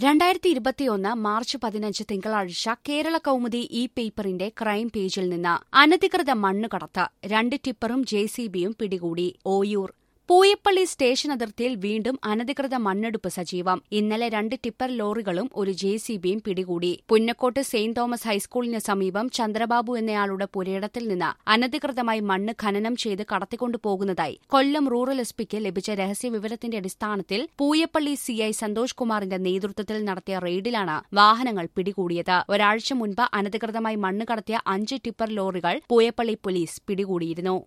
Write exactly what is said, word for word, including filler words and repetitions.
രണ്ടായിരത്തി ഇരുപത്തിയൊന്ന് മാർച്ച് പതിനഞ്ച് തിങ്കളാഴ്ച കേരള കൗമുദി ഇ പേപ്പറിന്റെ ക്രൈം പേജിൽ നിന്ന് അനധികൃത മണ്ണ് കടത്ത് രണ്ട് ടിപ്പറും ജെസിബിയും പിടികൂടി. ഓയൂർ പൂയപ്പള്ളി സ്റ്റേഷൻ അതിർത്തിയിൽ വീണ്ടും അനധികൃത മണ്ണെടുപ്പ് സജീവം. ഇന്നലെ രണ്ട് ടിപ്പർ ലോറികളും ഒരു ജെസിബിയും പിടികൂടി. പുന്നക്കോട്ട് സെയിന്റ് തോമസ് ഹൈസ്കൂളിന് സമീപം ചന്ദ്രബാബു എന്നയാളുടെ പുരയിടത്തിൽ നിന്ന് അനധികൃതമായി മണ്ണ് ഖനനം ചെയ്ത് കടത്തിക്കൊണ്ടുപോകുന്നതായി കൊല്ലം റൂറൽ എസ് പിക്ക് ലഭിച്ച രഹസ്യവിവരത്തിന്റെ അടിസ്ഥാനത്തിൽ പൂയപ്പള്ളി സിഐ സന്തോഷ് കുമാറിന്റെ നേതൃത്വത്തിൽ നടത്തിയ റെയ്ഡിലാണ് വാഹനങ്ങൾ പിടികൂടിയത്. ഒരാഴ്ച മുൻപ് അനധികൃതമായി മണ്ണ് കടത്തിയ അഞ്ച് ടിപ്പർ ലോറികൾ പൂയപ്പള്ളി പോലീസ് പിടികൂടിയിരുന്നു.